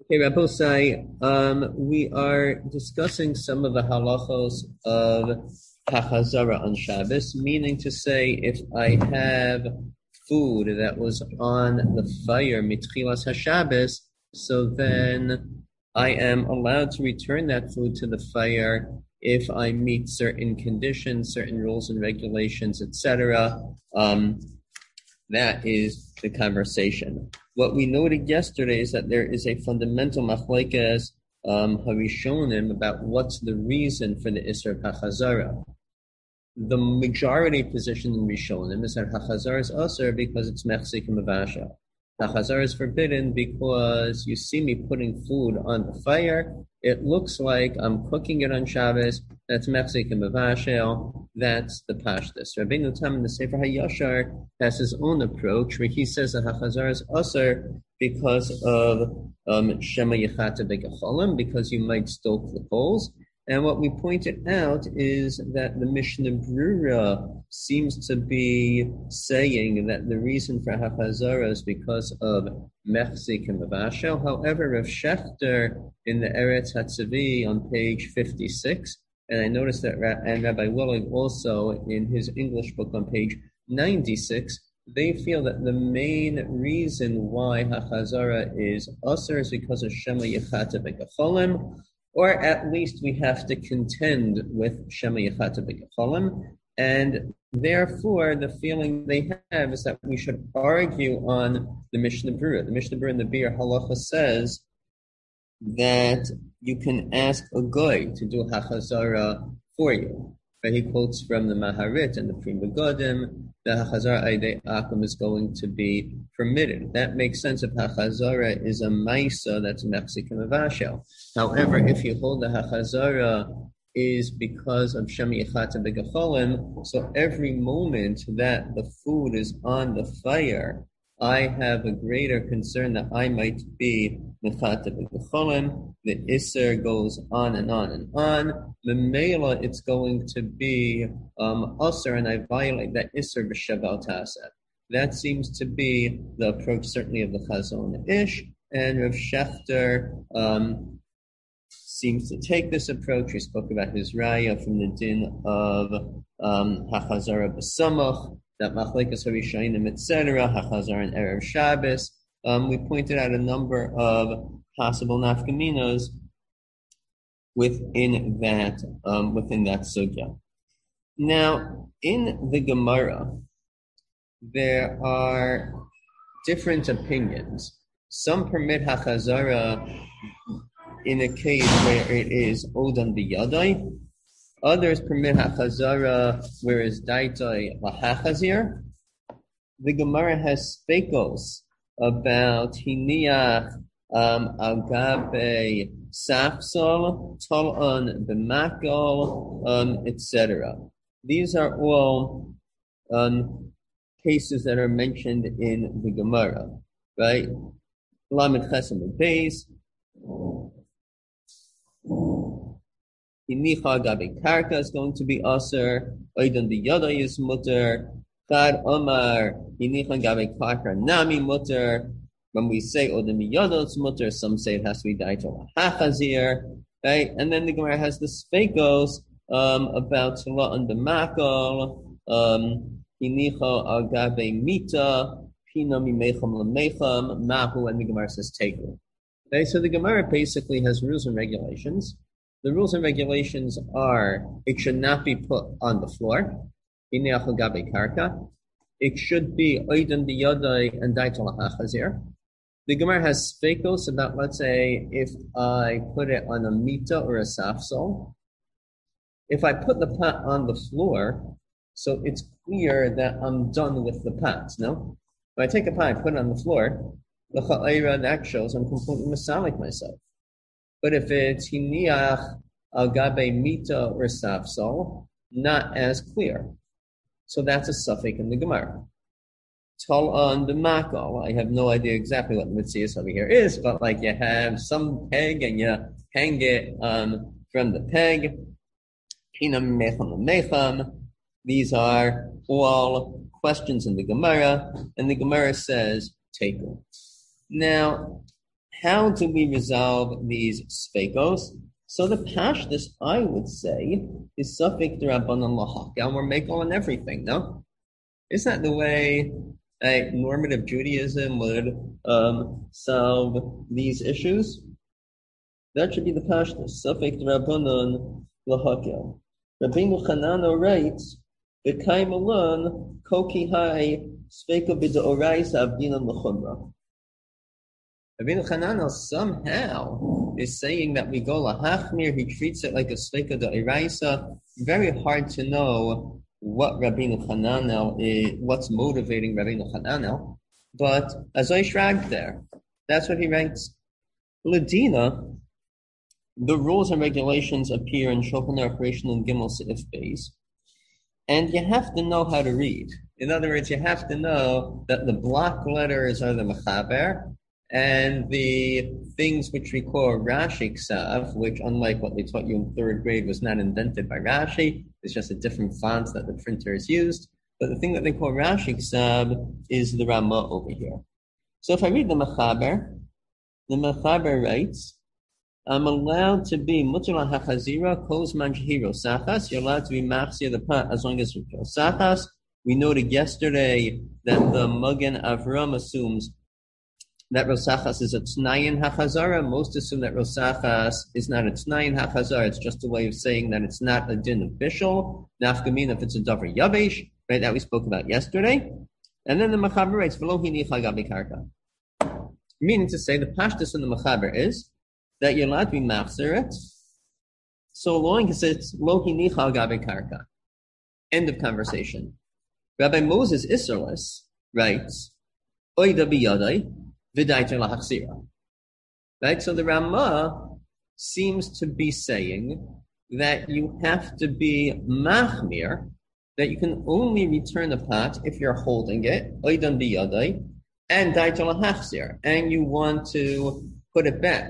Okay, Rabosai, we are discussing some of the halachos of hachazara on Shabbos, meaning to say if I have food that was on the fire mitchilas haShabbos, so then I am allowed to return that food to the fire if I meet certain conditions, certain rules and regulations, etc. That is the conversation. What we noted yesterday is that there is a fundamental machlekes harishonim about what's the reason for the Isser Hachazara. The majority position in Rishonim is that Hachazara is Asr because it's Mechzik and Mavasha. Hachazara is forbidden because you see me putting food on the fire. It looks like I'm cooking it on Shabbos. That's Mechzik and Mavashel. That's the Pashtus. Rabbeinu Tam in the Sefer HaYashar has his own approach where he says that Hachazara is Asr because of Shema Yechata Begacholim, because you might stoke the coals. And what we pointed out is that the Mishnah Brura seems to be saying that the reason for Hachazara is because of Mechzik and Mavashel. However, Rav Shechter in the Eretz Hatzavi on page 56, and I noticed that and Rabbi Willig also in his English book on page 96, they feel that the main reason why Hachazara is Asr is because of Shema Yechata Begacholim, or at least we have to contend with Shema Yechata B'Gecholim, and therefore the feeling they have is that we should argue on the Mishnah Berurah. The Mishnah Berurah in the Biur Halacha says that you can ask a goy to do Hachazara for you. But he quotes from the Maharit and the Pri Megadim, the Hachazara Aidei Akum is going to be permitted. That makes sense if Hachazara is a Maisa that's Mechzik and Mavashel. However, if you hold the Hachazara is because of Shema Yechata Begacholim, so every moment that the food is on the fire, I have a greater concern that I might be Mechata Begacholim. The Isser goes on and on and on. The Mela, it's going to be Asr, and I violate that Isser b'Shabbal Taseh. That seems to be the approach, certainly, of the Chazon Ish, and Rav Shechter seems to take this approach. We spoke about his raya from the din of Hachazara B'Samach, that Machlekes Harishonim, etc., Hachazara and Erev Shabbos. We pointed out a number of possible nafkaminos within that sugya. Now, in the Gemara, there are different opinions. Some permit Hachazara in a case where it is Odan B'Yadai. Others permit Hachazara where it's Daitai Lahachazir. The Gemara has spekos about Hiniach Agabe Safsol, Tol'on B'Makol, etc. These are all cases that are mentioned in the Gemara, right? Lamed Chesem Beis. Hinicha Gabe Karka is going to be Aser. Oidan B'Yadai is Mutter. Chad Omar Hinicha Gabe Karka Nami Mutter. When we say Oidan B'Yadai it's Mutter, some say it has to be Daito Hachazir, right? And then the Gemara has the spekos about Tla'an B'Makal, Hinicha Agabe Mita, Pinami Mecham Lamecham, Mahu, and the Gemara says Tegu. Okay, so the Gemara basically has rules and regulations. The rules and regulations are it should not be put on the floor. It should be oidan b'yadai and daital hachazir. The Gemara has spekos about, let's say, if I put it on a mita or a safsol. If I put the pot on the floor, so it's clear that I'm done with the pot, no? If I take a pot, I put it on the floor, that shows I'm completely masalik myself. But if it's hiniach al gabe mita or safsol, not as clear. So that's a suffix in the Gemara. Tol'an b'makal. I have no idea exactly what the mitzvah over here is, but like you have some peg and you hang it from the peg. Pinam mecham mecham. These are all questions in the Gemara, and the Gemara says, take them. Now, how do we resolve these speikos? So the pashtus, I would say, is suffik d'Rabbanan lahakel. We're makel on everything, no? Is that the way normative Judaism would solve these issues? That should be the pashtus. Suffik d'Rabbanan lahakel. Rabbeinu Chanano writes, "V'kai malan koki hai speiko b'deoraisa abdinan l'chumra." Rabbeinu Chananel somehow is saying that we go lahachmir. He treats it like a speiko d'oraisa. Very hard to know what Rabbeinu Chananel is, what's motivating Rabbeinu Chananel. But as I shragged there, that's what he writes. Ladina, the rules and regulations appear in Shulchan Aruch Reish and Gimel Seif Beis, and you have to know how to read. In other words, you have to know that the block letters are the mechaber, and the things which we call Rashi Ksav, which unlike what they taught you in third grade was not invented by Rashi, it's just a different font that the printer has used. But the thing that they call Rashi Ksav is the Ramah over here. So if I read the Mechaber writes, I'm allowed to be Mutula HaChazira, Kozman Jehiro Sachas. You're allowed to be Machzir the pot as long as you kill Sachas. We noted yesterday that the Magen Avram assumes that Rosachas is a Tnayin HaChazara. Most assume that Rosachas is not a Tnayin HaChazara. It's just a way of saying that it's not a din official. Nafkamin if it's a Davar Yabesh, right, that we spoke about yesterday. And then the Mechaber writes, V'lo hinicha gabi karka. Meaning to say, the Pashtus in the Mechaber is that you're allowed to be machzir it, so long as it's lo hinicha gabi karka. End of conversation. Rabbi Moses Isserles writes, Oida biyadai, v'daita lahachzira. Right? So the Ramah seems to be saying that you have to be machmir, that you can only return a pot if you're holding it, oidan biyadai, and daita lahachzir, and you want to put it back.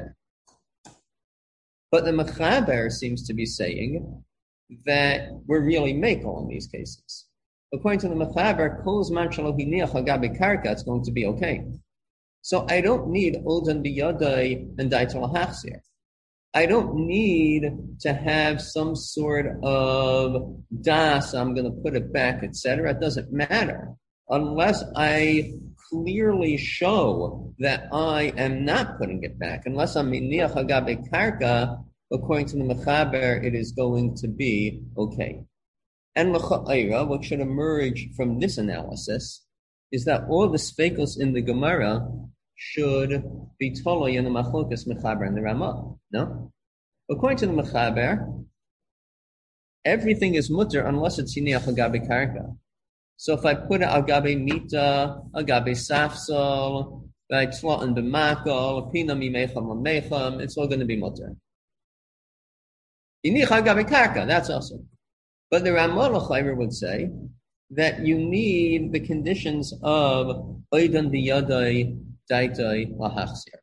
But the Mechaber seems to be saying that we're really makel in these cases. According to the Mechaber, kol zman shelo hiniach hagabi karka, it's going to be okay. So I don't need odan biyadai and daita lahachzir. I don't need to have some sort of das, I'm going to put it back, etc. It doesn't matter. Unless I clearly show that I am not putting it back, unless I'm miniach hagabe karka, according to the Mechaber, it is going to be okay. And l'cha'ira, what should emerge from this analysis is that all the speikos in the Gemara should be totally in the machlokas Mechaber and the Ramah. No? According to the Mechaber, everything is mutter unless it's hiniach hagabe karka. So if I put it agabe mita, agabe safsal, right, tzlatan b'makol, pina mimecham l'mecham, it's all going to be mutter. Hiniach agabe karka, that's also. But the Ramah l'chayver would say that you need the conditions of oidan biyadai daitai lahachzir.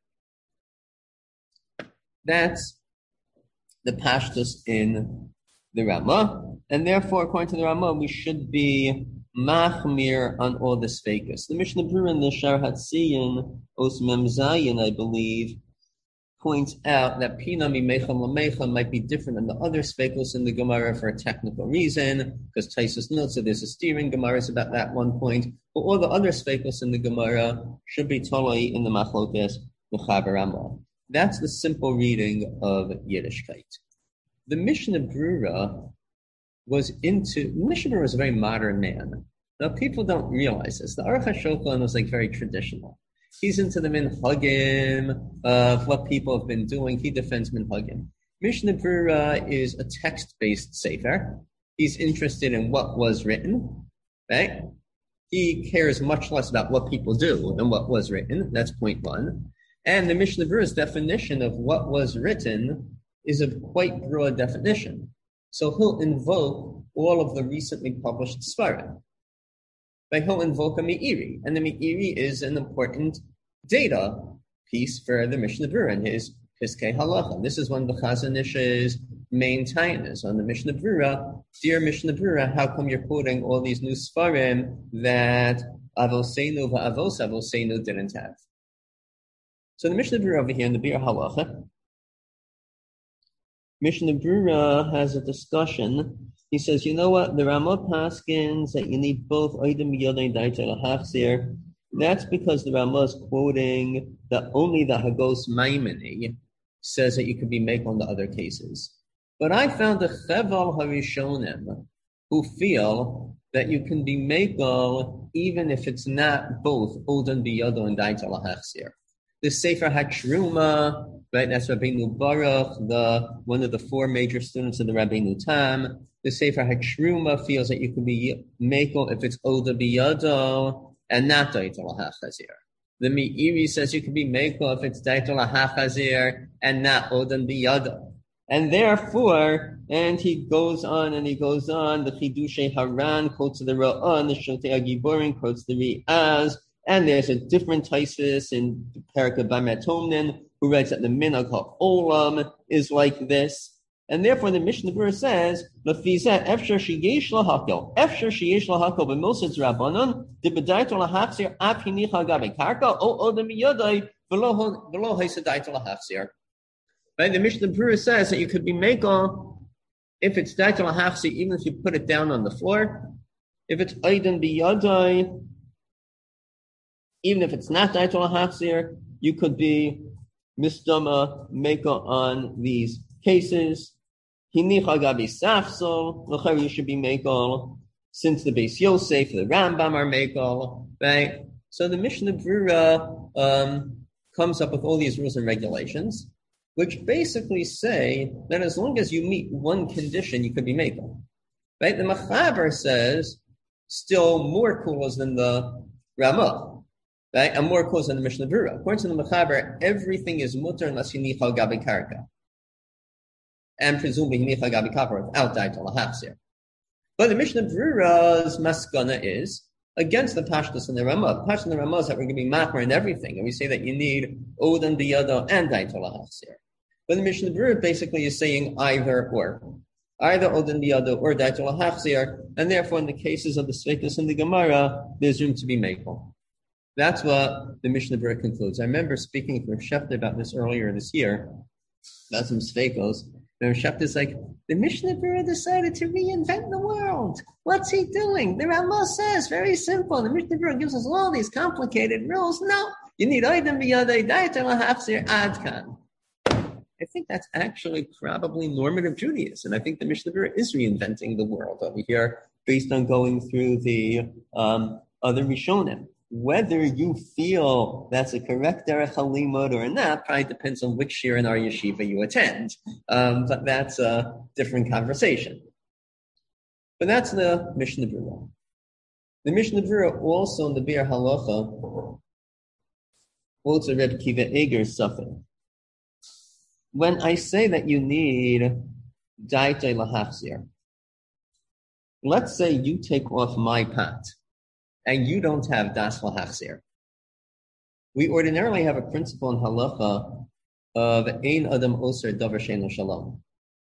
That's the pashtus in the Ramah, and therefore, according to the Ramah, we should be machmir on all the speikos. The Mishnah Berurah in the Shar Hatziyin, Os Mem Zayin, I believe, points out that Pina Mimecham Lamecham might be different than the other speikos in the Gemara for a technical reason, because Taisus notes that there's a steering Gemara about that one point, but all the other speikos in the Gemara should be totally in the Machlokes Mechaber Ramah. That's the simple reading of Yiddishkeit. The Mishnah Berurah was a very modern man. Now, people don't realize this. The Aruch HaShulchan was very traditional. He's into the minhagim of what people have been doing. He defends minhagim. Mishnah Berurah is a text-based sefer. He's interested in what was written, right? He cares much less about what people do than what was written. That's point one. And the Mishnah Berurah's definition of what was written is a quite broad definition. So he'll invoke all of the recently published Svarim. But he'll invoke a Me'iri, and the Me'iri is an important data piece for the Mishnah Berurah and his Piskei Halacha. This is one of the Chazon Ish's main tainas on the Mishnah Berurah. Dear Mishnah Berurah, how come you're quoting all these new Svarim that Avoseinu va'avos Avoseinu didn't have? So the Mishnah Berurah over here in the Bir Halacha, Mishnah Berurah has a discussion. He says, you know what? The Ramah paskins that you need both Oidem Yodai and Daita Lahachzir. That's because the Ramah is quoting that only the Hagos Maimoni says that you could be make on the other cases. But I found the Cheval Harishonim who feel that you can be makel even if it's not both Odin Biyado and Daita Lahachzir. The Sefer HaTruma, right? That's Rabbeinu Baruch, one of the four major students of the Rabbeinu Tam. The Sefer HaTruma feels that you can be makel if it's Oda Biyado and not Daita Lahachzir. The Meiri says you can be makel if it's Daita Lahachzir and not Oda Biyado. And therefore, and he goes on, the Chidushay Haran quotes the Ra'an, the Shotei Agiborin quotes the Ri'az, and there's a different Taisis in Perika Bamatomnin who writes that the Minhag HaOlam is like this. And therefore the Mishnah Berurah says, Lefizeh Efshar Sheyesh Lahakel, Efshar Sheyesh Lahakel, B'Mosad Rabbanon, D'B'Daito Lahachzir, Af Hinicha Gabe Karka, O Odem Yodai, V'lo Ha'isadaito Lahachzir. Right? The Mishnah Berurah says that you could be makel if it's Daito Lahachzir, even if you put it down on the floor. If it's Oidem B'Yodai, even if it's not Daito Lahachzir, you could be Mistama makel on these cases. Hinicha Gabi Safsol, L'chari you should be makel, since the Beis Yosef, the Rambam are makel, right? So the Mishnah Berurah comes up with all these rules and regulations, which basically say that as long as you meet one condition, you could be makel. Right? The Machaber says still more kulas than the Ramah. Right? And more kulas than the Mishnah Berurah. According to the Machaber, everything is mutter unless you nichal gabi karka. And presumably nichal gabi kapar without Daita Lahachzir. But the Mishnah Berurah's maskana is against the Pashtus and the Ramah. The Pashtus and the Ramah is that we're going to be makmar in everything. And we say that you need Odan Biyado and Daita Lahachzir. But the Mishnah Berurah basically is saying either or. Either Odan Biyado or Daita Lahachzir. And therefore in the cases of the Sveikus and the Gemara, there's room to be makel. That's what the Mishnah Berurah concludes. I remember speaking with Rav Shefta about this earlier this year, about some Sveikos. Rav Shefta is like, the Mishnah Berurah decided to reinvent the world. What's he doing? The Ramah says, very simple. The Mishnah Berurah gives us all these complicated rules. No, you need Oidem B'Yodai, Daita Lahachzir, Adkan. I think that's actually probably normative Judaism. I think the Mishnah Berurah is reinventing the world over here based on going through the other Rishonim. Whether you feel that's a correct derech halimud or not probably depends on which shir in our yeshiva you attend. But that's a different conversation. But that's the Mishnah Berurah. The Mishnah Berurah also in the Bir Halacha quotes a Reb Kiva Eger suffix. When I say that you need Daita Lahachzir, let's say you take off my pot and you don't have Das Lahachzir. We ordinarily have a principle in halacha of Ein Adam Oser Davar She'eino Shalom.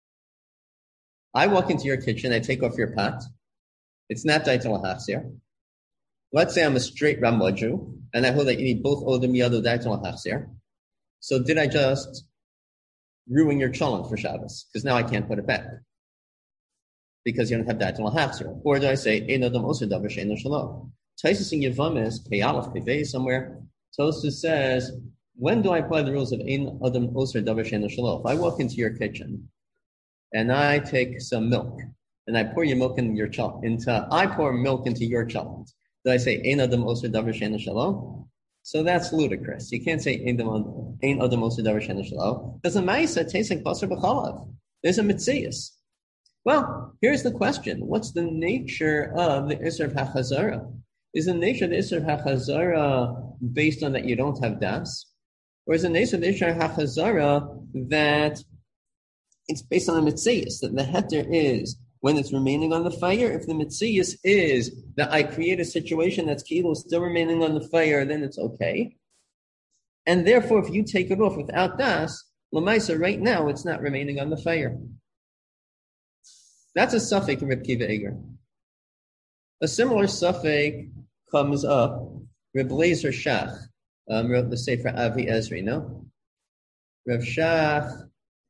I walk into your kitchen, I take off your pot. It's not Daita Lahachzir. Let's say I'm a straight Ramah Jew, and I hold that you need both Odem Yado Daita Lahachzir. So did I just ruin your cholent for Shabbos? Because now I can't put it back. Because you don't have Daita Lahachzir. Or do I say Ein Adam Oser Davar She'eino Shalom? Taisus in Yevamis, Pei Aleph, Pei somewhere, Tosfos says, when do I apply the rules of Ein Adam Oser Davar She'eino Shalom? If I walk into your kitchen and I take some milk and I pour your milk in your I pour milk into your cholent, do I say Ein Adam Oser Davar She'eino Shalom? So that's ludicrous. You can't say Ein Adam Oser Davar She'eino Shalom because the Ma'isa tastes like basar b'chalav. There's a mitzias. Well, here's the question: what's the nature of the Isser of HaChazara? Is the nature of the Isser of HaChazara based on that you don't have das? Or is the nature of the Isser of HaChazara that it's based on the Mitzias, that the heter is when it's remaining on the fire? If the Mitzias is that I create a situation that's kilo still remaining on the fire, then it's okay. And therefore, if you take it off without das, Lamaisa, right now, it's not remaining on the fire. That's a suffix in Reb Kiva Eger. A similar suffix comes up, Reb Lezer Shach. wrote the Sefer Avi Ezri, no? Rav Shach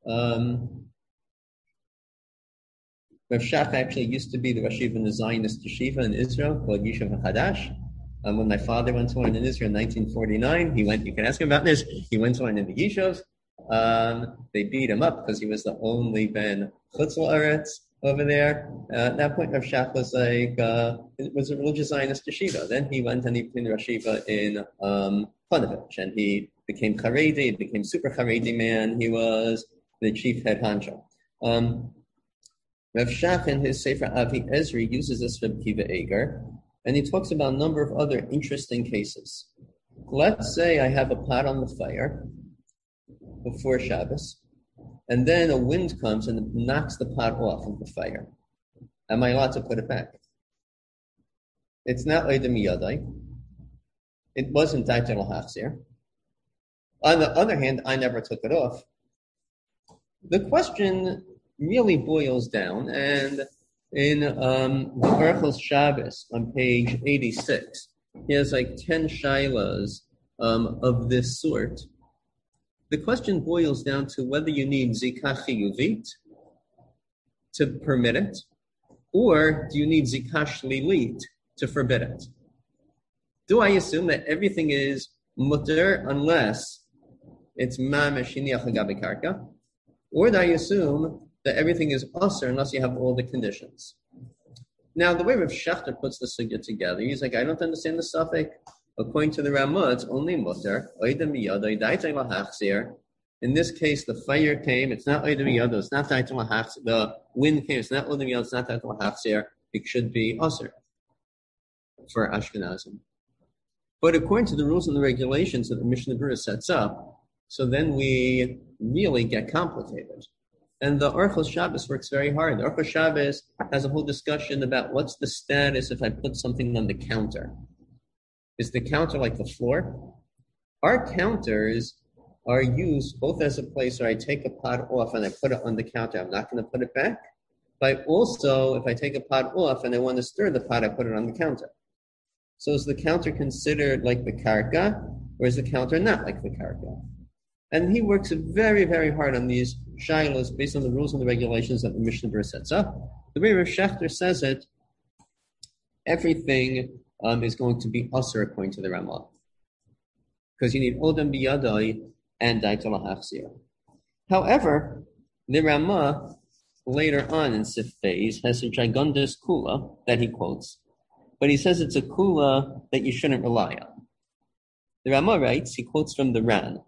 actually used to be the Rosh Yeshiva in the Zionist Yeshiva in Israel called Yeshiva Hadash. When my father went to one in Israel in 1949, you can ask him about this, he went to one in the Yeshivas. They beat him up because he was the only Ben Chutz La'aretz over there. At that point, Rav Shach was it was a religious Zionist yeshiva. Then he went and he became the Rosh Yeshiva in Panovich, and he became Haredi, became super Haredi man. He was the chief head honcho. Rav Shach in his Sefer Avi Ezri uses this for Kiva Eger, and he talks about a number of other interesting cases. Let's say I have a pot on the fire before Shabbos, and then a wind comes and knocks the pot off of the fire. Am I allowed to put it back? It's not Oidem Yadai. It wasn't Daitel Hachzir. On the other hand, I never took it off. The question really boils down, and in the Orchos Shabbos on page 86, he has like 10 shailas of this sort. The question boils down to whether you need zikah chiyuvit to permit it, or do you need zikah shlilit to forbid it? Do I assume that everything is mutter unless it's mamash shiniach hagabe karka, or do I assume that everything is usher unless you have all the conditions? Now, the way Rav Shachter puts the sugya together, he's like, I don't understand the suffix. According to the Ramah, it's only mutter. In this case, the fire came. It's not oidem yado. It's not daitel lahachzir. The wind came. It's not oidem yado. It's not daitel lahachzir. It should be usher for Ashkenazim. But according to the rules and the regulations that the Mishnah Berurah sets up, so then we really get complicated. And the Orchos Shabbos works very hard. The Orchos Shabbos has a whole discussion about what's the status if I put something on the counter. Is the counter like the floor? Our counters are used both as a place where I take a pot off and I put it on the counter. I'm not going to put it back. But also, if I take a pot off and I want to stir the pot, I put it on the counter. So is the counter considered like the karka, or is the counter not like the karka? And he works very, very hard on these shilas based on the rules and the regulations that the Mishnah Berurah sets up. The way Rav Shachter says it, everything is going to be usher according to the Ramah, because you need odem biyadai and daitel hachzir. However, the Ramah later on in Sif Beis has a gigundous kula that he quotes, but he says it's a kula that you shouldn't rely on. The Ramah writes, he quotes from the Ran.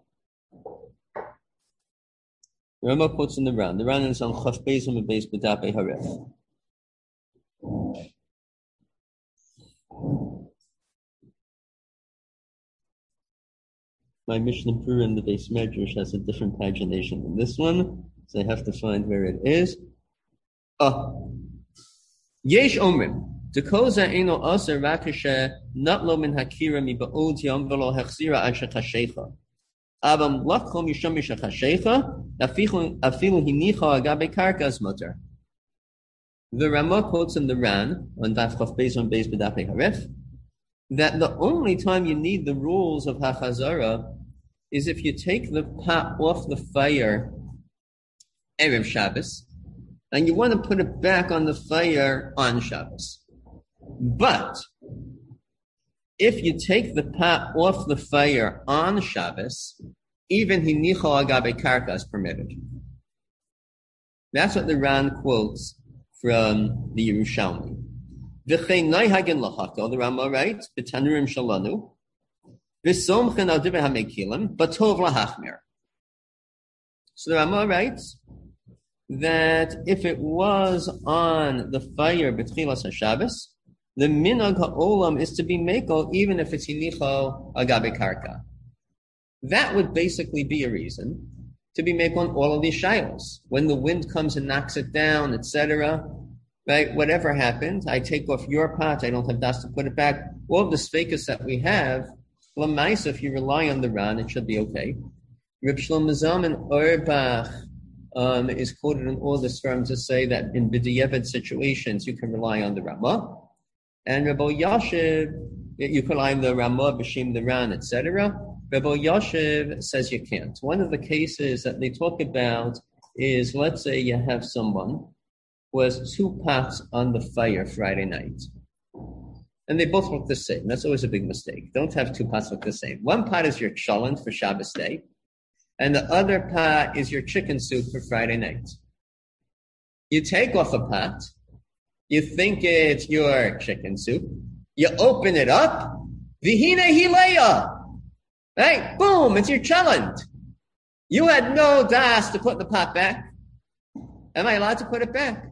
The Ramah quotes from the Ran. The Ran is on Chaf Beis and Beis B'Dapei Haref. My Mishnah Berurah in the Beis Medrash has a different pagination than this one, so I have to find where it is. Yesh Omrim. Dekoza eno aser rakashe not lo min hakira mi ba'od yom velo hechzira asher chashecha. Avam lakho misham misha chashecha afilu hinicha agabe karkas mutter. The Ramah quotes in the Ran on Daf Chaf Beis on Beis B'Dapei Haref that the only time you need the rules of Hachazara is if you take the pot off the fire Erev Shabbos and you want to put it back on the fire on Shabbos. But if you take the pot off the fire on Shabbos, even hinicha agabe karka is permitted. That's what the Ran quotes from the Yerushalmi. V'chein naihagen lahakol, the Ramah writes, b'tanurim shalanu, v'somchen al divrei hamekilim, b'tov lahachmir. So the Ramah writes that if it was on the fire b'tchilas HaShabbos, the minhag ha'olam is to be mekel even if it's hinicha agabe karka. That would basically be a reason to be mekel on all of these shilos. When the wind comes and knocks it down, etc., right? Whatever happens, I take off your pot, I don't have das to put it back. All of the sfekas that we have, l'maisa, if you rely on the Ran, it should be okay. Reb Shlomo Zalman Auerbach is quoted in all this firm to say that in b'diavad situations, you can rely on the Ramah. And Rabbi Yashiv, you can rely on the Ramah, B'Shem the Ran, etc. Rebbe Yoshev says you can't. One of the cases that they talk about is, let's say you have someone who has two pots on the fire Friday night. And they both look the same. That's always a big mistake. Don't have two pots look the same. One pot is your cholent for Shabbos day, and the other pot is your chicken soup for Friday night. You take off a pot, you think it's your chicken soup, you open it up, vihine hileya, right? Boom, it's your cholent. You had no das to put the pot back. Am I allowed to put it back?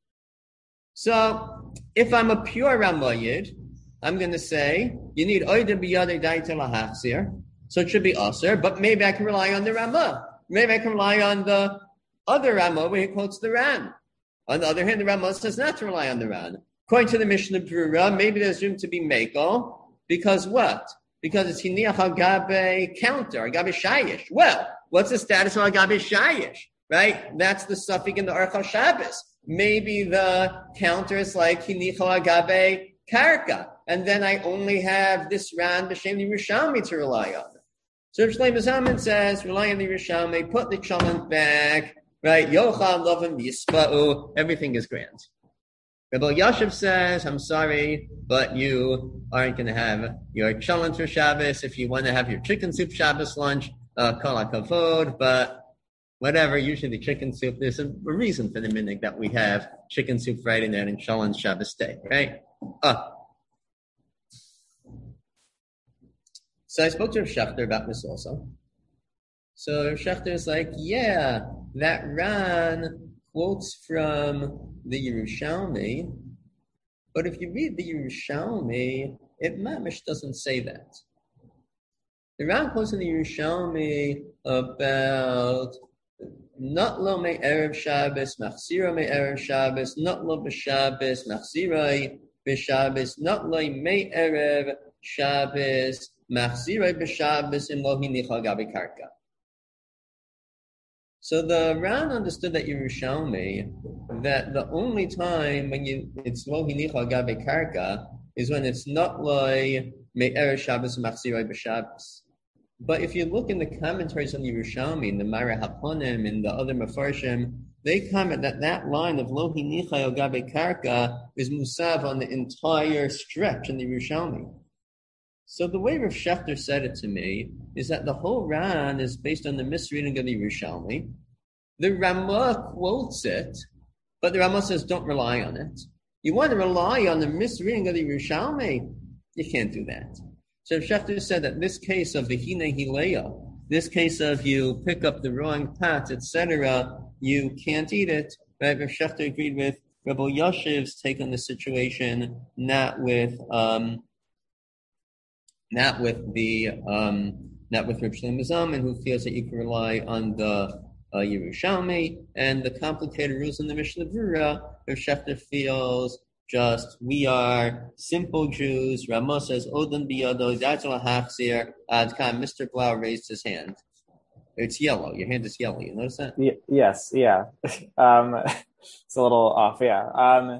So, if I'm a pure Ramayid, I'm going to say, you need oida biyadei daita lahachzir, so it should be aser, but maybe I can rely on the Ramah. Maybe I can rely on the other Ramah where he quotes the Ran. On the other hand, the Ramah says not to rely on the Ran. According to the Mishnah Brura, maybe there's room to be Meko, because what? Because it's hiniach agabe counter, agabe shayish. Well, what's the status of agabe shayish? Right? That's the suffix in the Archa Shabbos. Maybe the counter is like hinicha agabe karka, and then I only have this Ran b'shem Yerushalmi to rely on. So Shlomo Zalman says, rely on the Yerushalmi, put the cholent back, right? Yochal lovim yispa'u, everything is grand. Rebbe Yashiv says, I'm sorry, but you aren't going to have your cholent for Shabbos. If you want to have your chicken soup Shabbos lunch, kol hakavod, but whatever, usually the chicken soup, there's a reason for the minhag that we have chicken soup Friday night and cholent Shabbos day, right? So I spoke to Rav Shechter about this also. So Rav Shechter is like, yeah, that Ran quotes from the Yerushalmi, but if you read the Yerushalmi, it mamish doesn't say that. The Ran quotes in the Yerushalmi about not lo me erev Shabbos, machzira me erev Shabbos, not lo b'Shabbos, machzira b'Shabbos, not lo me erev Shabbos, machzira b'Shabbos, im lo hinicha gabi karka. So the Ran understood that Yerushalmi, that the only time when it's lo hinicha gabi karka is when it's not lo me erev Shabbos, machzira b'Shabbos. But if you look in the commentaries on the Yerushalmi, in the Mara Haponim, and the other Mefarshim, they comment that that line of Lo Hinicha El Gabe Karka is musav on the entire stretch in the Yerushalmi. So the way Rav Shechter said it to me is that the whole Ran is based on the misreading of the Yerushalmi. The Ramah quotes it, but the Ramah says don't rely on it. You want to rely on the misreading of the Yerushalmi? You can't do that. So Shechter said that this case of vihine hileya, this case of you pick up the wrong pot, etc., you can't eat it. Right? Rav Shechter agreed with Rebbe Yashiv's take on the situation, not with Reb Shlomo Zalman, who feels that you can rely on the Yerushalmi and the complicated rules in the Mishnah Brura. Rav Shechter feels just, we are simple Jews. Ramah says, Odan biyado, datzal hachzir, adkan. Mr. Blau raised his hand. It's yellow. Your hand is yellow. You notice that? Yes, yeah. It's a little off, yeah.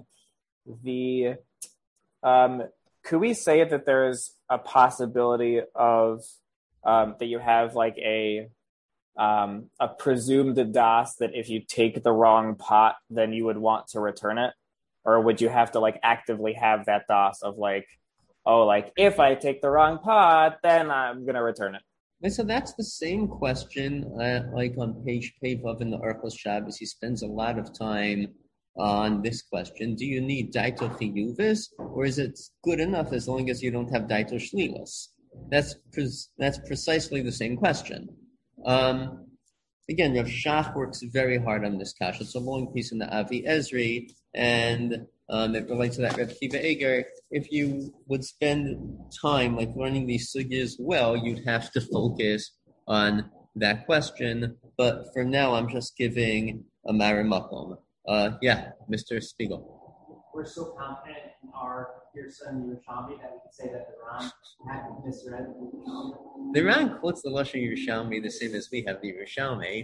Could we say that there's a possibility of, that you have like a presumed das that if you take the wrong pot, then you would want to return it? Or would you have to like actively have that das of like, oh, like if I take the wrong pot, then I'm going to return it? And so that's the same question, like on page Pevav in the Orchos Shabbos. He spends a lot of time on this question. Do you need daito chiyuvis, or is it good enough as long as you don't have daito shlilas? That's precisely the same question. Again, Rav Shach works very hard on this kash. It's a long piece in the Avi Ezri, and it relates to that Reb Kiva Eger. If you would spend time like learning these sugyas well, you'd have to focus on that question. But for now, I'm just giving a marimakom. Yeah, Mr. Spiegel. We're so confident in our Yerushalmi and Yerushalmi that we can say that the Ran had misread the Yerushalmi. The Ran quotes the Lashon Yerushalmi the same as we have the Yerushalmi.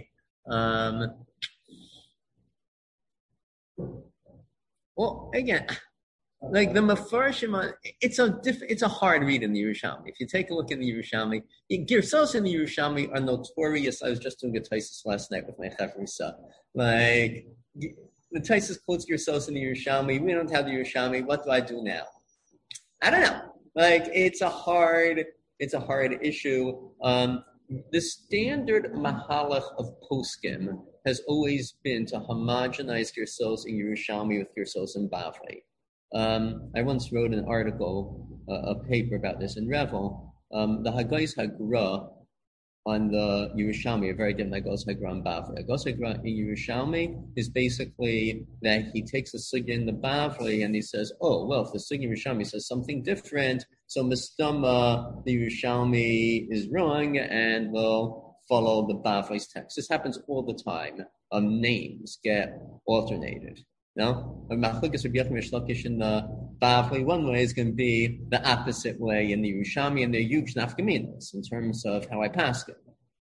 Well, again, Like the Mefarshim, it's a hard read in the Yerushalmi. If you take a look in the Yerushalmi, Girsos in the Yerushalmi are notorious. I was just doing a Taisus last night with my Chavrisa. Like the Taisus quotes Girsos in the Yerushalmi. We don't have the Yerushalmi. What do I do now? I don't know. Like it's a hard issue. The standard mahalach of poskim has always been to homogenize Girsos in Yerushalmi with Girsos in Bavli. I once wrote an article, a paper about this in Revel. The Hagais Hagra on the Yerushalmi are very different than Hagos Hagra in Bavli. Hagos Hagra in Yerushalmi is basically that he takes a sugya in the Bavli and he says, oh, well, if the sugya in Yerushalmi says something different, so Mistama, the Yerushalmi is wrong and will follow the Bavli's text. This happens all the time. Names get alternated. No, Machlokes Rabbi Yochanan Shlokish in the Bavli one way is going to be the opposite way in the Yerushalmi, and they're huge nafkaminas in terms of how I pass it.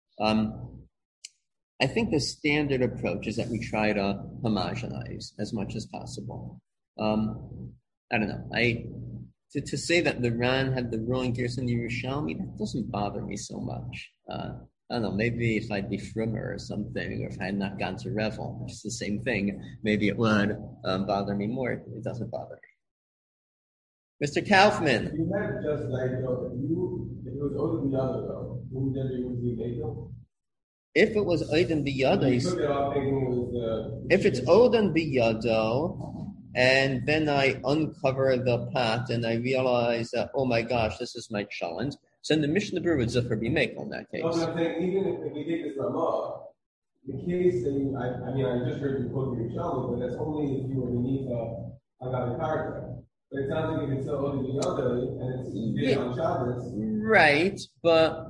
I think the standard approach is that we try to homogenize as much as possible. I don't know. To say that the Ran had the wrong gears in the Yerushalmi, that doesn't bother me so much. I don't know, maybe if I'd be frummer or something, or if I had not gone to Revel, which is the same thing, maybe it would bother me more. It doesn't bother me. Mr. Kaufman. You had just like, if it was Odin Biyado, though, wouldn't there be Beito? If it was Odin Biyado, if it's Odin Biyado, and then I uncover the pot and I realize that, oh my gosh, this is my challenge. So in the Mishnah Berurah would Zufar be make on that case. No, but I'm saying, even if we take this Ramah, the case that I just heard you quote your Yerushalmi, but that's only if you were beneath a Karka. But it sounds like if it's Odin Biyado and it's on Shabbos. Right, but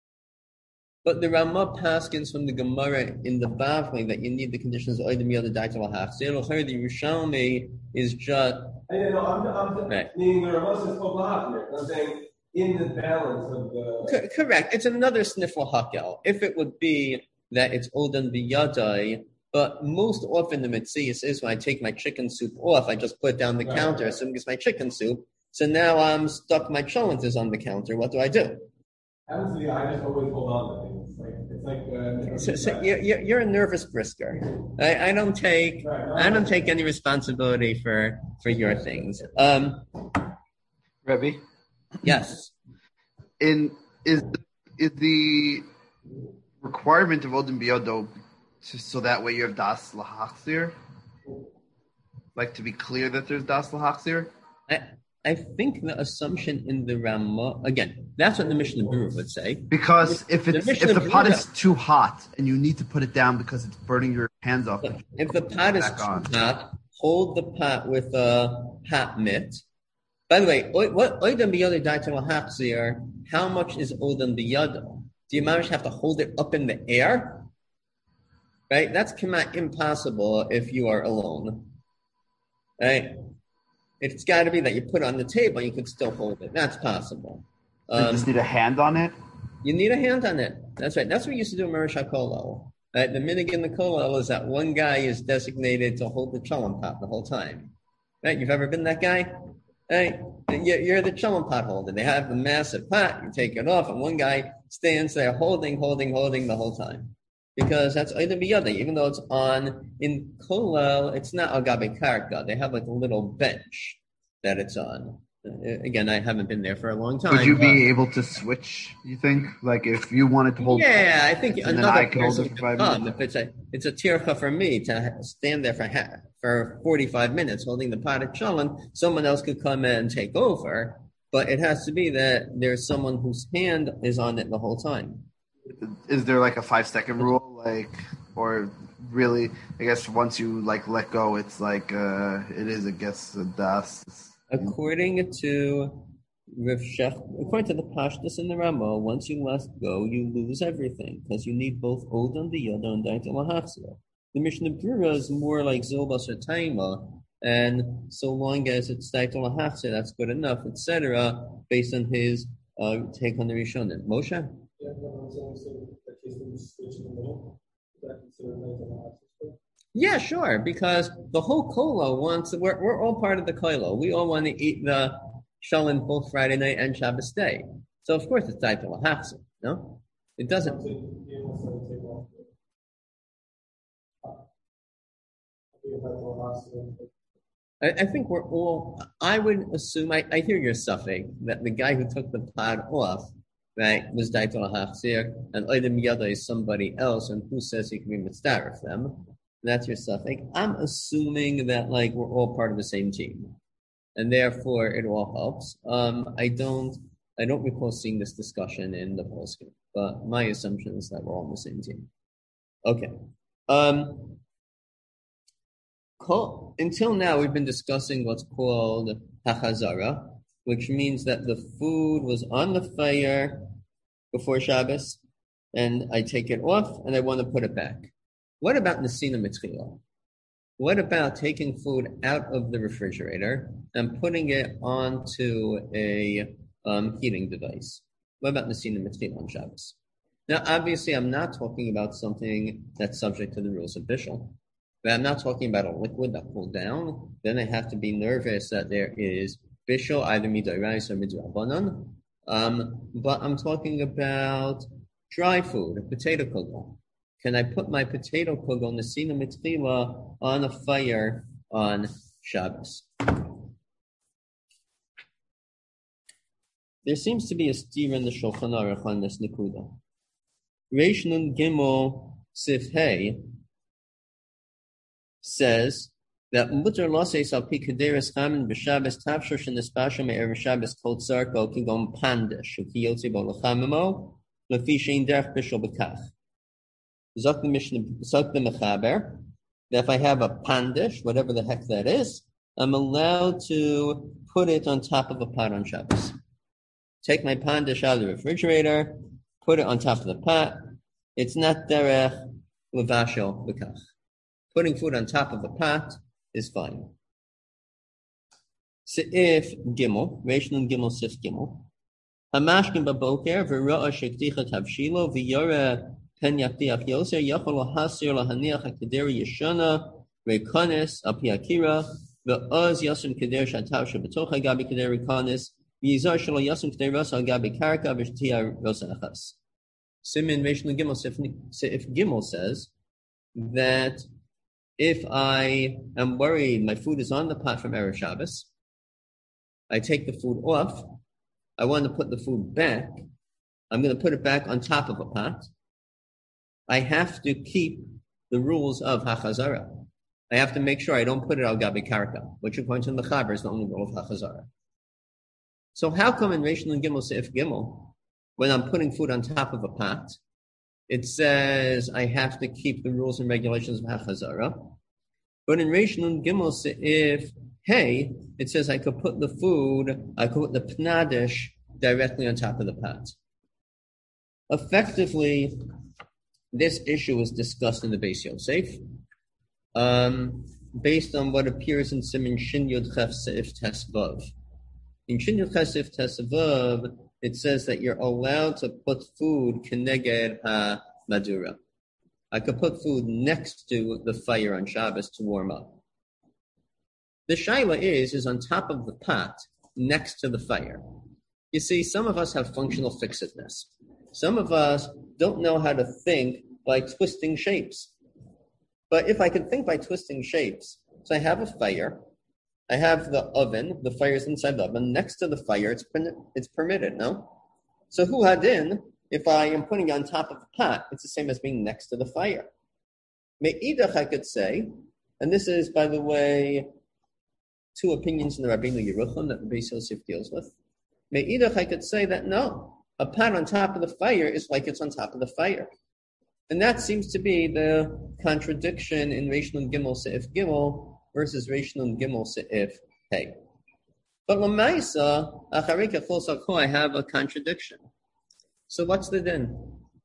the Ramah paskins from the Gemara in the Bavli that you need the conditions of Odin Biyado Daital Hach. So the Yerushalmi is just. I'm right. Meaning the Ramah says Kol here. I'm saying in the balance of the. Correct. It's another sniffle hakel. If it would be that it's Odin Biyadai, but most often the Metzias is when I take my chicken soup off, I just put it down the counter, so it's my chicken soup. So now I'm stuck, my cholent is on the counter. What do I do? Honestly, I just always hold on to things. So you're a nervous brisker. I don't take any responsibility for your things. Rebbe? Yes. Is the requirement of Odin Biyado so that way you have Das Lahachzir? Like to be clear that there's Das Lahachzir? I think the assumption in the Ramah, again, that's what the Mishnah Berurah would say. Because if the pot is too hot and you need to put it down because it's burning your hands off. If the pot is too hot, hold the pot with a hot mitt. By the way, what Odin Biyado Daital Hachzir, how much is Odin Biyado? Do you manage to have to hold it up in the air? Right? That's impossible if you are alone. Right? It's got to be that you put it on the table, you could still hold it. That's possible. You just need a hand on it? You need a hand on it. That's right. That's what we used to do in Merish HaKolel. Right? The minig in the kolel is that one guy is designated to hold the cholent pot the whole time. Right? You've ever been that guy? Right? You're the cholent pot holder. They have the massive pot. You take it off, and one guy stands there holding the whole time. Because that's Odin Biyado. Even though it's on, in kolel, it's not agabe karka. They have like a little bench that it's on. Again, I haven't been there for a long time. Would you be able to switch, you think? Like if you wanted to hold... Yeah, I think another person could come. If it's a tircha for me to stand there for 45 minutes holding the pot of cholent, someone else could come in and take over. But it has to be that there's someone whose hand is on it the whole time. Is there like a 5-second rule? Or really, I guess once you let go, it's it is, I guess, a das. According to Rav Shech, according to the Pashtus in the Ramah, once you let go, you lose everything because you need both Odin Biyado and Daital Hachzir. The Mishnah Berurah is more like Zilbas or Taima, and so long as it's Daital Hachzir, that's good enough, etc. Based on his take on the Rishonim. Moshe. Yeah, sure, because the whole kolo wants, we're all part of the kolo. We all want to eat the shalom both Friday night and Shabbos day. So of course it's Daitel Hachzer, no? It doesn't. I think we're all, I would assume, I hear your suffix, that the guy who took the pod off, right, was Daitel Hachzer, and Oidem Yada is somebody else, and who says he can be mitzvah of them? That's your suffix. I'm assuming that like we're all part of the same team, and therefore it all helps. I don't recall seeing this discussion in the postscript, but my assumption is that we're all on the same team. Okay. Until now, we've been discussing what's called hachazara, which means that the food was on the fire before Shabbos, and I take it off and I want to put it back. What about Nesina Mitzchila? What about taking food out of the refrigerator and putting it onto a heating device? What about Nesina Mitzchila on Shabbos? Now, obviously, I'm not talking about something that's subject to the rules of Bishul. But I'm not talking about a liquid that cooled down. Then I have to be nervous that there is Bishul, either Midarais or Midrabanan. But I'm talking about dry food, a potato kugel. Can I put my potato kugel, Nesina Mitzchila, on a fire on Shabbos? There seems to be a steer in the Shulchan Aruch on this Nikuda. Reish Nun Gimel Sif Hey says that mutar loses al pi kederes chamin b'Shabbos tafshur shenispasha me'erev Shabbos kol tzarko kigon pandish ukiyotzi bo lechamimo lefi shein derech bishul b'kach. Zok the mechaber that if I have a pandish, whatever the heck that is, I'm allowed to put it on top of a pot on Shabbos. Take my pandish out of the refrigerator, put it on top of the pot. It's not derech levashel b'kach. Putting food on top of a pot is fine. Seif Gimel, Reish Nun Gimel Sif Gimel. Hamashkin baboker v'ro'a shekticha tavshilo v'yora pen yaktiach yoser yachol hasir lahaniach hakaderi yeshana rekonis api akira v'oz yasum kader shatav shabatocha gabi kaderi konis v'yizar shalo yasum kader rosa gabi karka v'shtia rosa achas. Simin Reish Nun Gimel Sif Gimel says that if I am worried my food is on the pot from Erev Shabbos, I take the food off. I want to put the food back. I'm going to put it back on top of a pot. I have to keep the rules of Hachazara. I have to make sure I don't put it al Gabi Karka, which according to the Chaber is the only rule of Hachazara. So how come in Reish Nun Gimel Seif Gimel, when I'm putting food on top of a pot, it says I have to keep the rules and regulations of Hachazara. But in Reish Nun Gimel Seif Hey, it says I could put the pnadish directly on top of the pot. Effectively, this issue is discussed in the Beis Yosef, based on what appears in Siman Shin Yud Chef Seif Tesvav. In Shin Yud Chef Seif Tesvav, it says that you're allowed to put food keneged ha-madura. I could put food next to the fire on Shabbos to warm up. The shaila is on top of the pot next to the fire. You see, some of us have functional fixedness. Some of us don't know how to think by twisting shapes. But if I could think by twisting shapes, so I have a fire, I have the oven, the fire's inside the oven, next to the fire, it's permitted, no? So hu hadin, if I am putting it on top of the pot, it's the same as being next to the fire. Me'idach, I could say, and this is, by the way, two opinions in the Rabbeinu Yerucham that the Beis Yosef deals with. Me'idach, I could say that no, a pot on top of the fire is like it's on top of the fire. And that seems to be the contradiction in Reish Nun Gimel Seif Gimel versus Reish Nun Gimel Seif Hey. But L'maisa, Acharei Kechol Sakho, I have a contradiction. So what's the din?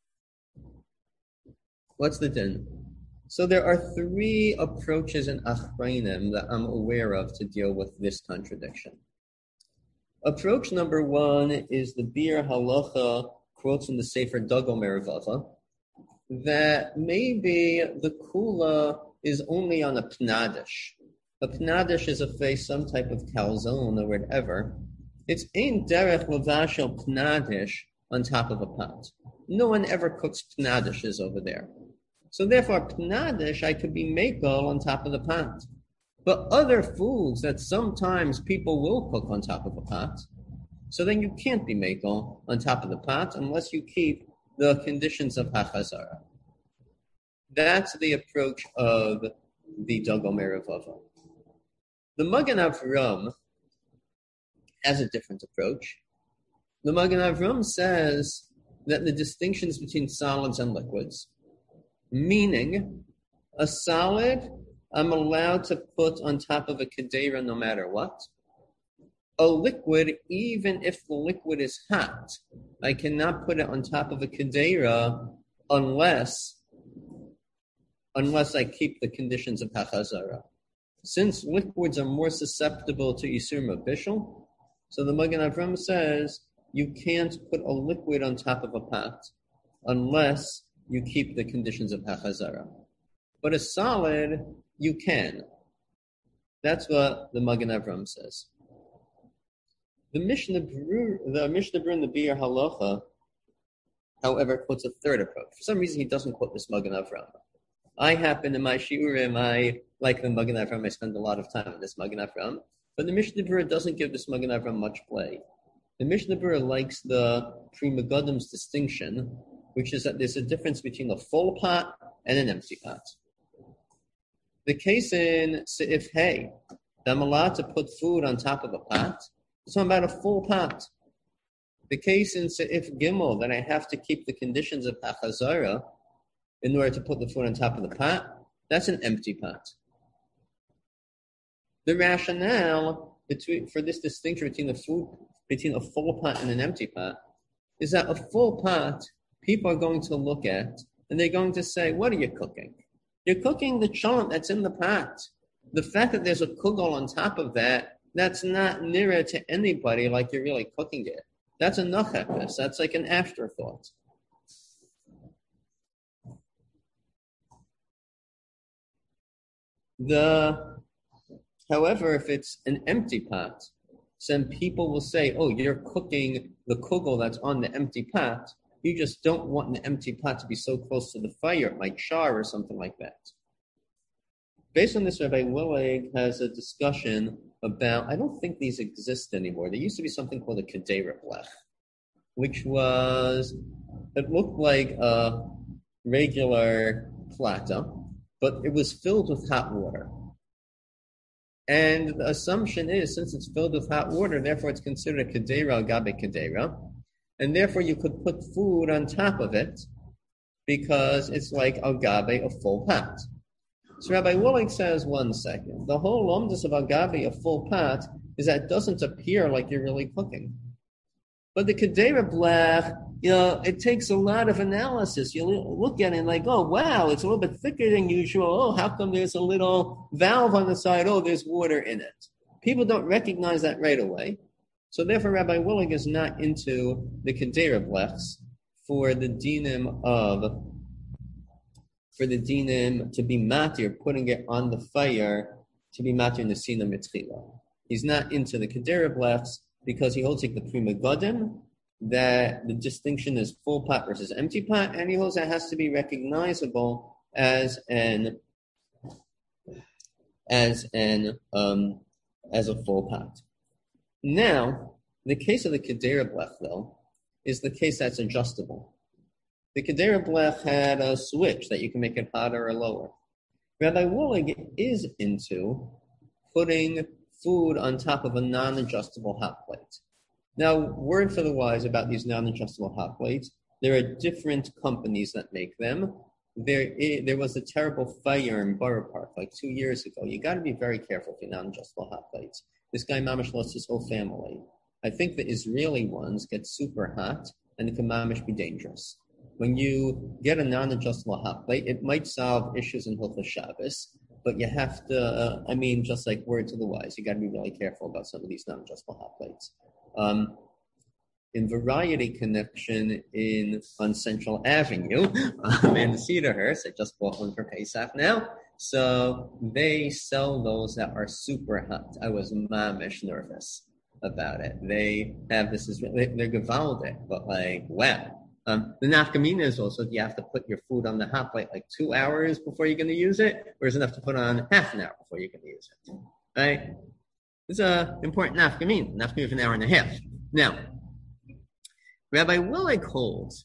What's the din? So there are three approaches in Achrayim that I'm aware of to deal with this contradiction. Approach number one is the Bir Halacha quotes from the Sefer Dago Merivava, that maybe the Kula is only on a pnadish. A pnadish is a face, some type of calzone or whatever. It's ein derech levashel pnadish on top of a pot. No one ever cooks pnadishes over there. So therefore, pnadish, I could be makel on top of the pot. But other foods that sometimes people will cook on top of a pot, so then you can't be makel on top of the pot unless you keep the conditions of hachazara. That's the approach of the Dagomer Ravava. The Magen Avram has a different approach. The Magen Avram says that the distinctions between solids and liquids, meaning a solid I'm allowed to put on top of a kedera no matter what. A liquid, even if the liquid is hot, I cannot put it on top of a kedera unless I keep the conditions of hachazara. Since liquids are more susceptible to Yisur Mabishal, so the Magen Avram says you can't put a liquid on top of a pot unless you keep the conditions of hachazara. But a solid, you can. That's what the Magen Avram says. The Mishnah Berurah in the Biur Halacha, however, quotes a third approach. For some reason, he doesn't quote this Magen Avram. I happen in my shiurim, I like the Magen Avram. I spend a lot of time on this Magen Avram. But the Mishnah Berurah doesn't give this Magen Avram much play. The Mishnah Berurah likes the Pri Megadim's distinction, which is that there's a difference between a full pot and an empty pot. The case in Seif Hay, that I'm allowed to put food on top of a pot, it's talking about a full pot. The case in Seif Gimel, that I have to keep the conditions of Achazara in order to put the food on top of the pot, that's an empty pot. The rationale for this distinction between a full pot and an empty pot is that a full pot, people are going to look at, and they're going to say, what are you cooking? You're cooking the cholent that's in the pot. The fact that there's a kugel on top of that, that's not nearer to anybody like you're really cooking it. That's a nachepis. That's like an afterthought. However, if it's an empty pot, some people will say, oh, you're cooking the kugel that's on the empty pot. You just don't want an empty pot to be so close to the fire, it might char or something like that. Based on this, Rabbi Willig has a discussion about, I don't think these exist anymore. There used to be something called a kedera blech, which it looked like a regular plata, but it was filled with hot water. And the assumption is, since it's filled with hot water, therefore it's considered a kedera agabe kedera. And therefore you could put food on top of it because it's like agabe, a full pot. So Rabbi Willig says, 1 second. The whole lomdus of agabe, a full pot, is that it doesn't appear like you're really cooking. But the kedera blech, it takes a lot of analysis. You look at it and like, oh, wow, it's a little bit thicker than usual. Oh, how come there's a little valve on the side? Oh, there's water in it. People don't recognize that right away. So therefore, Rabbi Willig is not into the kedera blechs for the dinim to be matir, putting it on the fire to be matir in the sina mitzchila. He's not into the kedera blechs because he holds like the Pri Megadim that the distinction is full pot versus empty pot, and he holds that has to be recognizable as a full pot. Now, the case of the kedera blech, though, is the case that's adjustable. The kedera blech had a switch that you can make it hotter or lower. Rabbi Willig is into putting food on top of a non-adjustable hot plate. Now, word for the wise about these non-adjustable hot plates, there are different companies that make them. There was a terrible fire in Borough Park like 2 years ago. You got to be very careful with your non-adjustable hot plates. This guy mamish lost his whole family. I think the Israeli ones get super hot and it can mamish be dangerous. When you get a non-adjustable hot plate, it might solve issues in Hilchos Shabbos, but you have to, just like word to the wise, you got to be really careful about some of these non-adjustable hot plates. In Variety Connection on Central Avenue, in Cedarhurst, I just bought one for Pesach now. So they sell those that are super hot. I was mamish nervous about it. They have this is they're gewaldic, but like wow. The nafkamina is also you have to put your food on the hot plate like 2 hours before you're going to use it, or is it enough to put on half an hour before you're going to use it? Right? It's an important nafkamina. Nafkamina for an hour and a half. Now, Rabbi Willig holds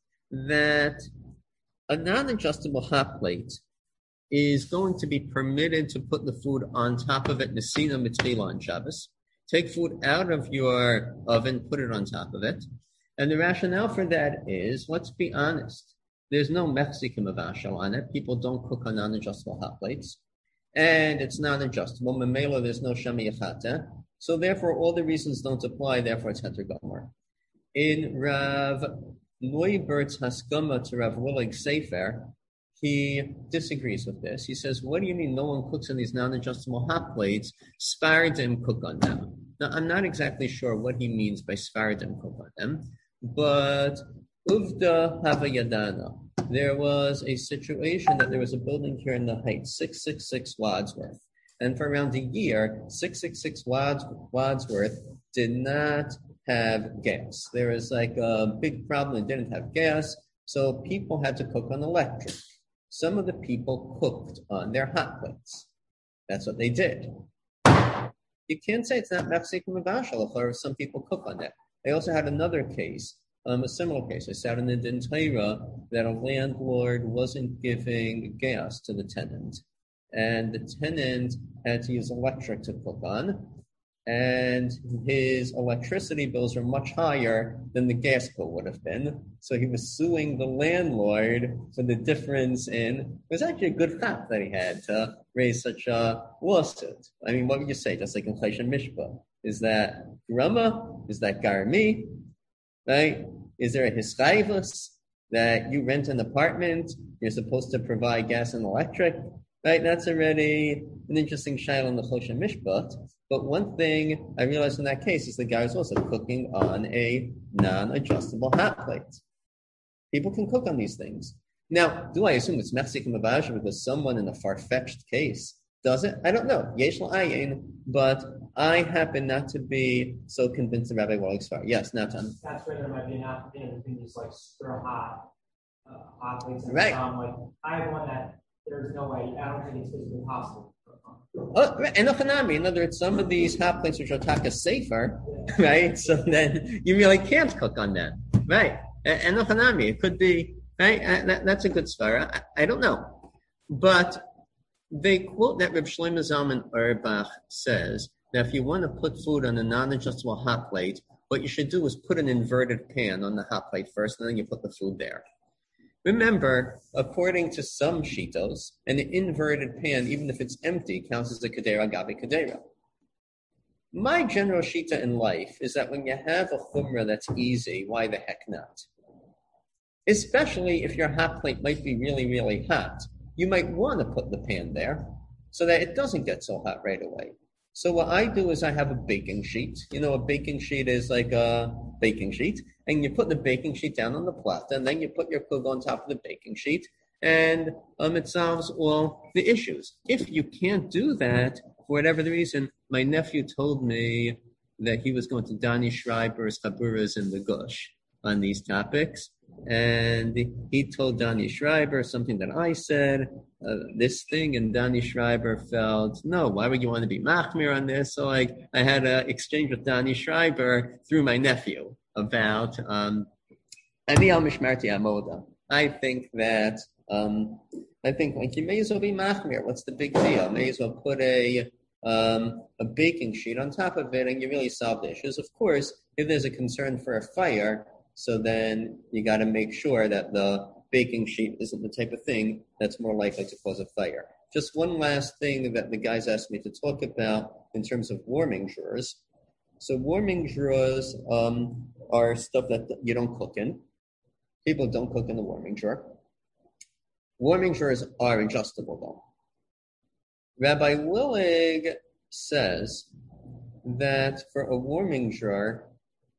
that a non-adjustable hot plate is going to be permitted to put the food on top of it, Nesina Mitzvila on Shabbos. Take food out of your oven, put it on top of it. And the rationale for that is, let's be honest, there's no Mexican mavashal on it. People don't cook on non-adjustable hot plates. And it's non-adjustable. Memela, there's no shami yachata. So therefore, all the reasons don't apply. Therefore, it's heter gomer. In Rav Neubert's Haskama to Rav Willig Sefer, he disagrees with this. He says, what do you mean no one cooks on these non-adjustable hot plates? Sfardim cook on them. Now, I'm not exactly sure what he means by Sfardim cook on them, but Uvda Havayadana. There was a situation that there was a building here in the Heights, 666 Wadsworth. And for around a year, 666 Wadsworth did not have gas. There was like a big problem. It didn't have gas, so people had to cook on electric. Some of the people cooked on their hot plates. That's what they did. You can't say it's not Mexican Mavashal if some people cook on that. I also had another case, a similar case. I sat in the Din Torah that a landlord wasn't giving gas to the tenant. And the tenant had to use electric to cook on. And his electricity bills were much higher than the gas bill would have been. So he was suing the landlord for the difference in, it was actually a good fact that he had to raise such a lawsuit. I mean, what would you say? Just like in Choshen Mishpah. Is that grama? Is that garmi? Right? Is there a hischayvus that you rent an apartment, you're supposed to provide gas and electric? Right? That's already an interesting shayla in the Choshen Mishpah. But one thing I realized in that case is the guy was also cooking on a non-adjustable hot plate. People can cook on these things. Now, do I assume it's Mexican Mavasha because someone in a far-fetched case does it? I don't know. Yesh l'ayyin, but I happen not to be so convinced of Rabbi Willig's far. Yes, Natan. That's where there might be an opportunity between these like super hot plates and right. Like I have one that there's no way. I don't think it's physically possible. And in other words, some of these hot plates which are taka safer, right? So then you really can't cook on that, right? And it could be, right? That's a good svara. I don't know. But they quote that Reb Shlomo Zalman Auerbach says that if you want to put food on a non-adjustable hot plate, what you should do is put an inverted pan on the hot plate first, and then you put the food there. Remember, according to some shitos, an inverted pan, even if it's empty, counts as a kedera gabi kedera. My general shita in life is that when you have a chumrah that's easy, why the heck not? Especially if your hot plate might be really, really hot. You might want to put the pan there so that it doesn't get so hot right away. So what I do is I have a baking sheet. You know, a baking sheet is like a baking sheet. And you put the baking sheet down on the plata, and then you put your kug on top of the baking sheet, and it solves all the issues. If you can't do that, for whatever the reason, my nephew told me that he was going to Dani Schreiber's Chaburas in the Gush on these topics. And he told Dani Schreiber something that I said, this thing, and Dani Schreiber felt, no, why would you want to be machmir on this? So I had an exchange with Dani Schreiber through my nephew about Ani al Mishmarti Amoda. I think like you may as well be machmir. What's the big deal? May as well put a baking sheet on top of it, and you really solve the issues. Of course, if there's a concern for a fire, so then you got to make sure that the baking sheet isn't the type of thing that's more likely to cause a fire. Just one last thing that the guys asked me to talk about in terms of warming drawers. So warming drawers are stuff that you don't cook in. People don't cook in the warming drawer. Warming drawers are adjustable though. Rabbi Willig says that for a warming drawer,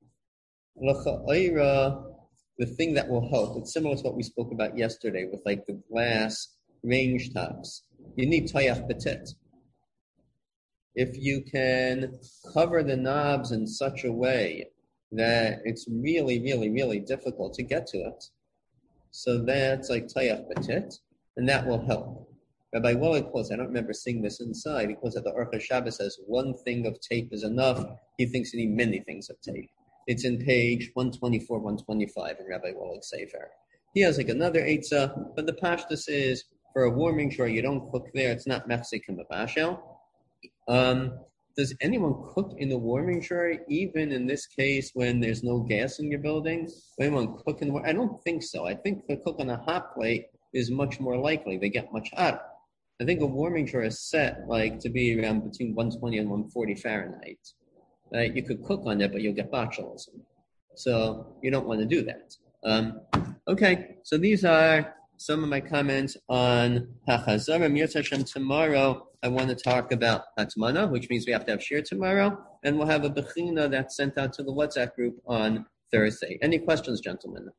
the thing that will help, it's similar to what we spoke about yesterday with like the glass range tops. you need tayach petit. If you can cover the knobs in such a way that it's really, really, really difficult to get to it, so that's like tayach petit, and that will help. Rabbi Wallach quotes, I don't remember seeing this inside, he quotes that the Aruch Shabbos says one thing of tape is enough. He thinks you need many things of tape. It's in page 124, 125 in Rabbi Wallach's Sefer. He has like another eitzah, but the pashtus is for a warming drawer, you don't cook there. It's not mechzik mebashel. Does anyone cook in the warming drawer, even in this case when there's no gas in your building? Does anyone cook in the I don't think so. I think to cook on a hot plate is much more likely. They get much hotter. I think a warming drawer is set like to be around between 120 and 140 Fahrenheit. You could cook on it, but you'll get botulism. So you don't want to do that. Okay, so these are some of my comments on Hachazara. Mir Hashem, tomorrow I want to talk about Hatmana, which means we have to have shir tomorrow, and we'll have a bechina that's sent out to the WhatsApp group on Thursday. Any questions, gentlemen?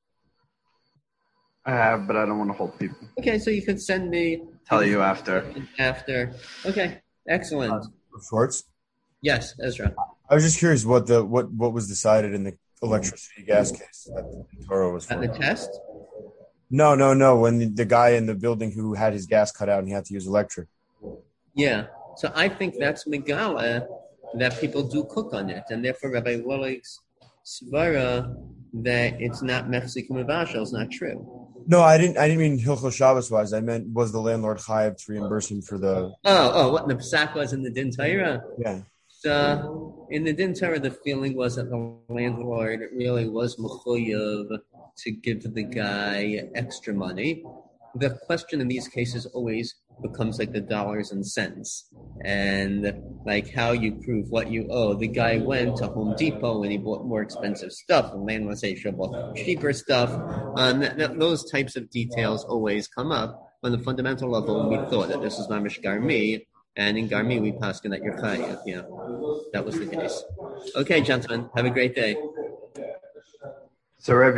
I have, but I don't want to hold people. Okay, so you can send me. Tell you after. After. Okay, excellent. Schwartz? Yes, Ezra. I was just curious what was decided in the electricity gas case that the Torah was for. At the test? No. When the guy in the building who had his gas cut out and he had to use electric. Yeah. So I think that's Megala that people do cook on it, and therefore Rabbi Wallach's svara that it's not mechzik mevashel is not true. No, I didn't mean Hilchos Shabbos wise. I meant was the landlord chayav to reimburse him for the. What the psak was in the Din Torah? Yeah. So in the Din Torah, the feeling was that the landlord really was mechuyev to give the guy extra money. The question in these cases always becomes like the dollars and cents, and like how you prove what you owe. The guy went to Home Depot and he bought more expensive stuff. The landlord says he bought cheaper stuff. Those types of details always come up. On the fundamental level, we thought that this is mamish garmi, and in garmi we paskin that you're chayav. Yeah, that was the case. Okay, gentlemen, have a great day. So, Rebbe.